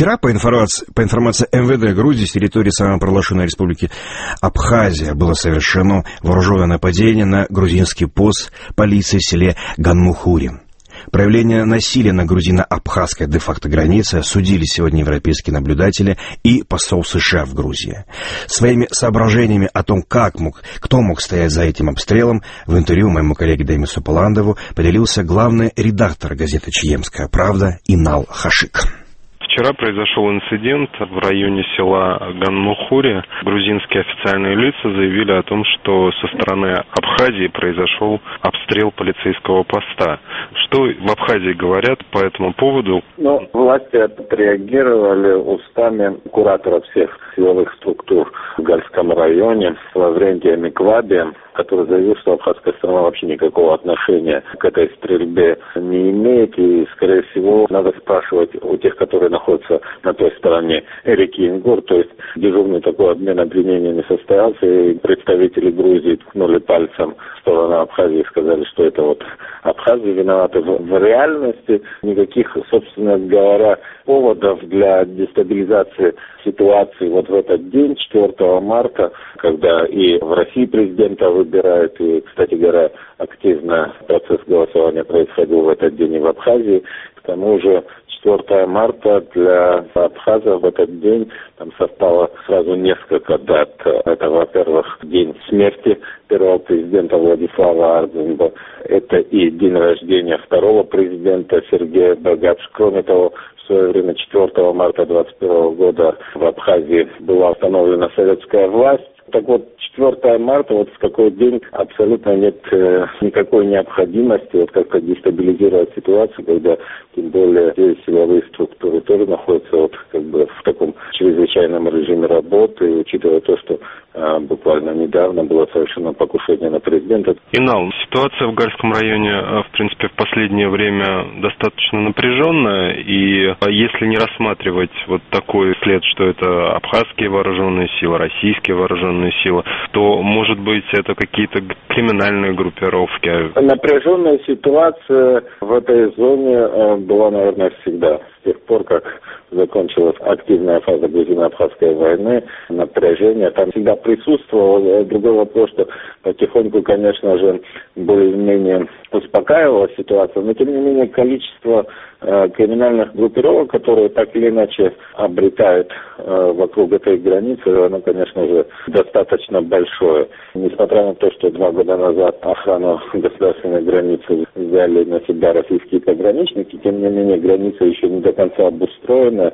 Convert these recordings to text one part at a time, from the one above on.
Вчера, по информации МВД Грузии, с территории самопровозглашенной республики Абхазия было совершено вооруженное нападение на грузинский пост полиции в селе Ганмухури. Проявление насилия на грузино-абхазской де-факто границе осудили сегодня европейские наблюдатели и посол США в Грузии. Своими соображениями о том, кто мог стоять за этим обстрелом, в интервью моему коллеге Демису Паландову поделился главный редактор газеты «Чегемская правда» Инал Хашик. Вчера произошел инцидент в районе села Ганмухури. Грузинские официальные лица заявили о том, что со стороны Абхазии произошел обстрел полицейского поста. Что в Абхазии говорят по этому поводу? Власти отреагировали устами куратора всех силовых структур в Гальском районе Лаврентия Микваби, который заявил, что абхазская страна вообще никакого отношения к этой стрельбе не имеет. И, скорее всего, надо спрашивать у тех, которые находятся на той стороне реки Ингур. То есть дежурный такой обмен обвинениями состоялся, и представители Грузии ткнули пальцем в сторону Абхазии и сказали, что это вот Абхазия виновата. В реальности никаких, собственно говоря, поводов для дестабилизации ситуации вот в этот день, 4 марта, когда и в России президента выбирают, и, кстати говоря, активно процесс голосования происходил в этот день и в Абхазии. К тому же 4 марта для абхазов в этот день там совпало сразу несколько дат. Это, во-первых, день смерти первого президента Владислава Арзенба. Это и день рождения второго президента Сергея Багапш. Кроме того, в свое время 4 марта 2021 года в Абхазии была установлена советская власть. Так вот, 4 марта, вот в такой день абсолютно нет никакой необходимости вот как-то дестабилизировать ситуацию, когда тем более все силовые структуры тоже находятся вот как бы в таком чрезвычайном режиме работы, и учитывая то, что буквально недавно было совершено покушение на президента. Инал, ситуация в Гальском районе, в принципе, в последнее время достаточно напряженная, и если не рассматривать вот такой след, что это абхазские вооруженные силы, российские вооруженные силы, то, может быть, это какие-то криминальные группировки? Напряженная ситуация в этой зоне была, наверное, всегда. С тех пор, как закончилась активная фаза грузино-абхазской войны, напряжение там всегда присутствовало. Другой вопрос, что потихоньку, конечно же, более-менее успокаивалась ситуация, но, тем не менее, количество криминальных группировок, которые так или иначе обретают вокруг этой границы, оно, конечно же, достаточно большое. Несмотря на то, что 2 года назад охрану государственной границы взяли на себя российские пограничники, тем не менее, граница еще не до конца обустроена,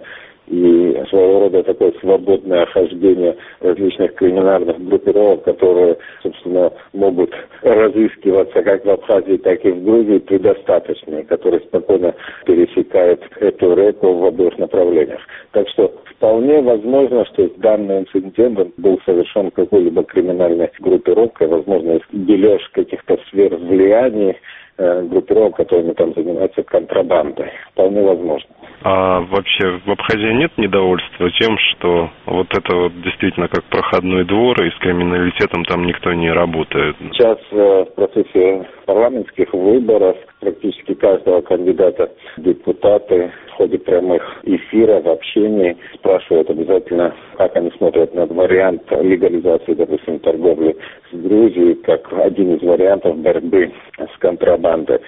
и своего рода такое свободное хождение различных криминальных группировок, которые, собственно, могут разыскиваться как в Абхазии, так и в Грузии, предостаточные, которые спокойно пересекают эту реку в обоих направлениях. Так что вполне возможно, что данный инцидент был совершен какой-либо криминальной группировкой, возможно, дележ каких-то сфер влияний, группировок, которыми там занимаются контрабандой. Вполне возможно. А вообще в Абхазии нет недовольства тем, что вот это вот действительно как проходной двор, и с криминалитетом там никто не работает? Сейчас в процессе парламентских выборов практически каждого кандидата в депутаты в ходе прямых эфиров, общений спрашивают обязательно, как они смотрят на вариант легализации, допустим, торговли с Грузией, как один из вариантов борьбы с контрабандой.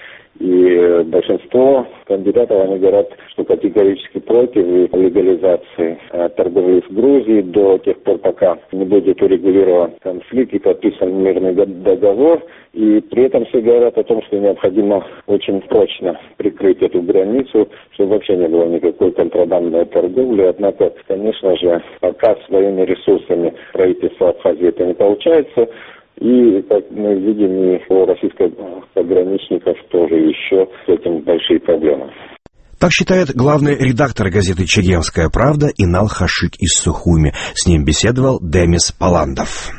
И большинство кандидатов, они говорят, что категорически против легализации торговли с Грузией до тех пор, пока не будет урегулирован конфликт и подписан мирный договор. И при этом все говорят о том, что необходимо очень прочно прикрыть эту границу, чтобы вообще не было никакой контрабандной торговли. Однако, конечно же, пока своими ресурсами правительства Абхазии это не получается. И, как мы видим, и у российских пограничников тоже еще с этим большие проблемы. Так считает главный редактор газеты «Чегемская правда» Инал Хашик из Сухуми. С ним беседовал Демис Паландов.